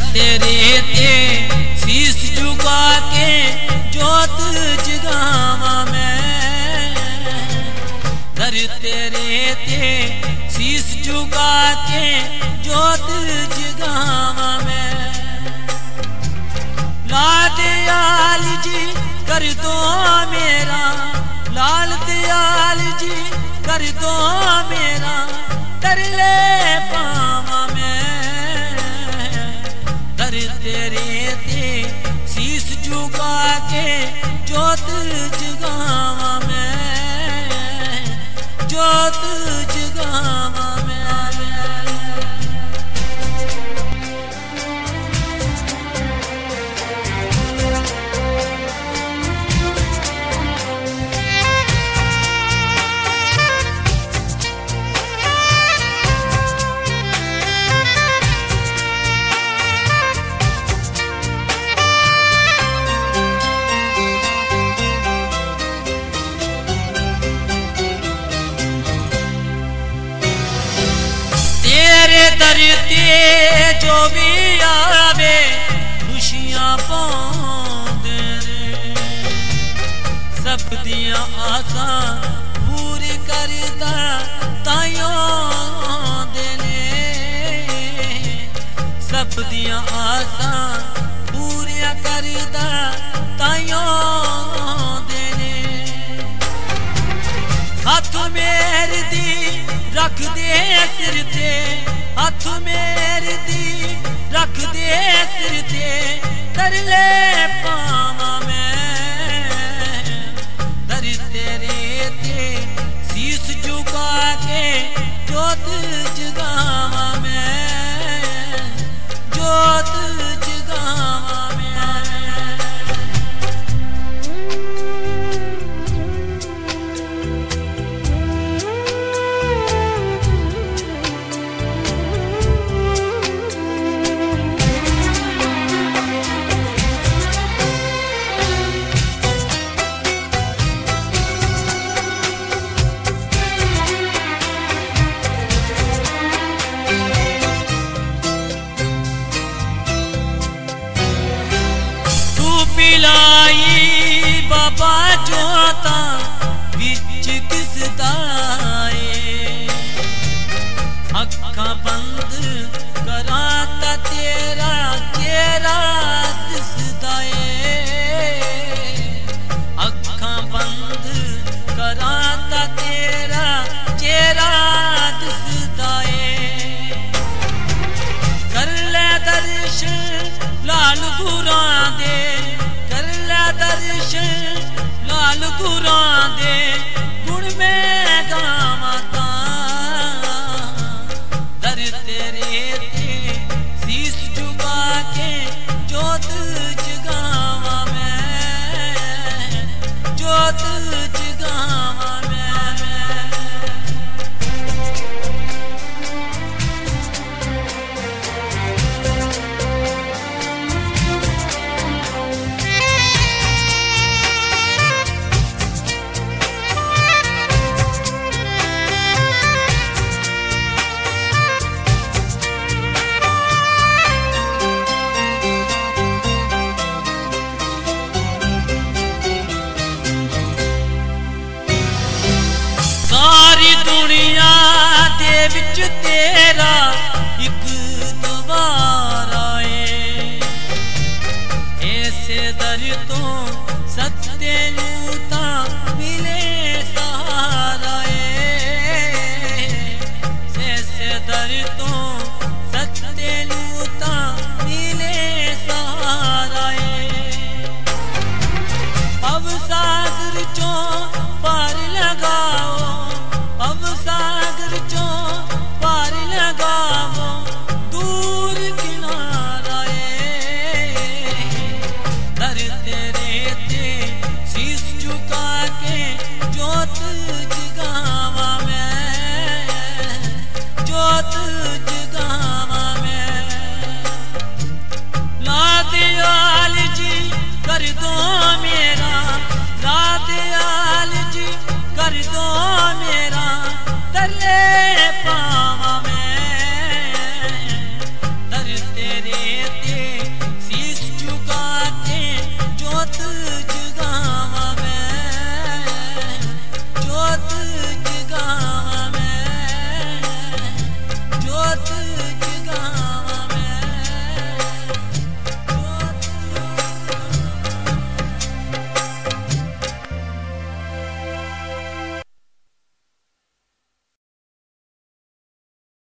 तेरे ते शीश झुका के जोत जगावा मैं, दर तेरे ते शीश झुका के जोत जगावा मैं। लाल दयाल जी कर दो मेरा, लाल दयाल जी कर दो मेरा, तरले पावा मैं, दर तेरे ते शीश झुका के जोत जगावा मैं, जोत जगावा मैं। दर ते जो भी आवे खुशियां पाउंदे ने, सब दियां आसां पूरी करदा ताइयों दे ने, सब दियां आसां पूरियां करदा ताइयों दे ने। हथ मेरे दी रख दे सिर ते, हथ मेरे दी रख दे सिर ते, तरले पावा मैं, दर तेरे ते शीश झुका के जोत जगावा मैं, जोत जगावा मैं। पिलाई बाबा जोता बिच किसदा ए, अखां बंद करा ता तेरा चेहरा दिसदा ए, अखां बंद करा ता तेरा चेहरा दिसदा ए। कर ले दर्शन लाल गुरां दे, दर्शन लाल गुरां दे, गुण में गावा तां, दर तेरे ते शीश झुका के जोत जगावा मैं, जोत जगावा मैं। सारी दुनिया दे विच तेरा